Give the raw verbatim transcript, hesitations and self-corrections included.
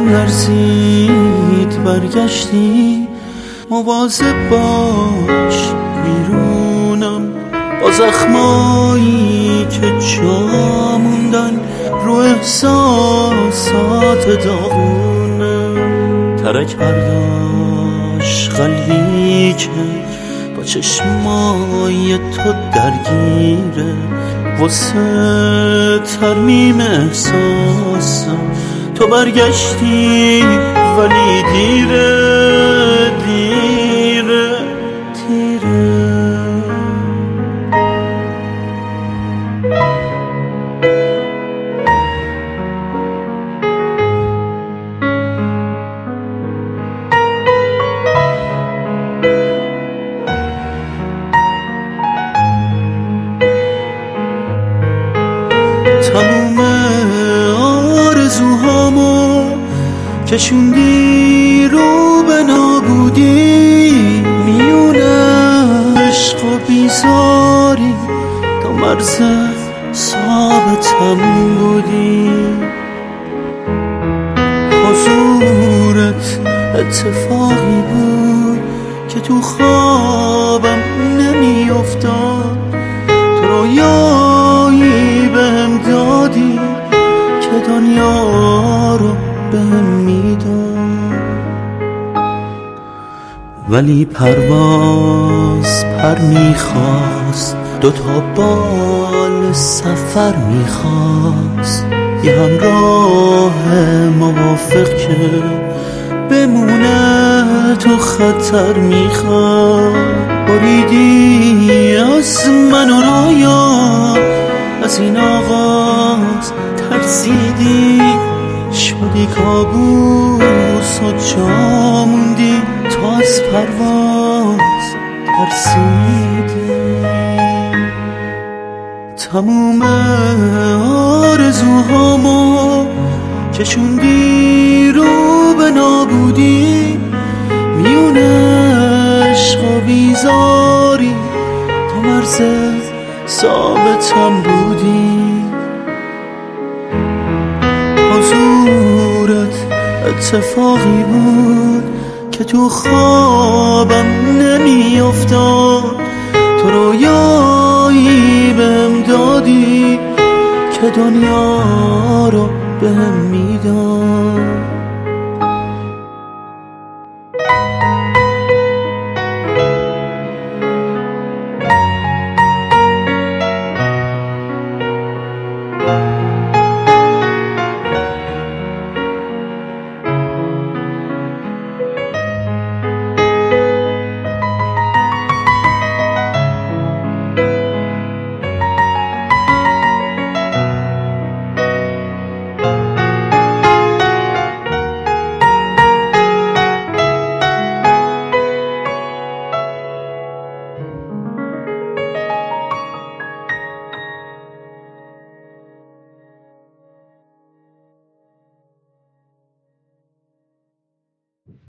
لرزید برگشتی، مواظب باش بیرونم با زخمایی که جا موندن رو احساسات داغونم. ترک برداشت قلبی که با چشمای تو درگیره، واسه ترمیم احساسم تو برگشتی ولی دیره دیره دیره. تموم آرزوهامو کشوندی رو به نابودی، میون عشق و بیزاری تا مرز ثابتم بودی. حضورت اتفاقی بود که تو خوابم نمی افتاد، تو رویایی بهم دادی که دنیا رو بهم میداد. ولی پرواز پر میخواست، دوتا بال سفر میخواست، یه همراه موافق که بمونه تو خطر میخواد. بریدی از من و رویا، از این آغاز ترسیدی، شدی کابوس و جا موندی، تو از پرواز ترسیدی. تموم آرزوهامو کشوندی رو به نابودی، میون عشق و بیزاری تا مرز ثابتم بودی. حضورت اتفاقی بود که تو خوابم نمی افتاد، تو رویایی بهم دادی که دنیا رو بهم میداد.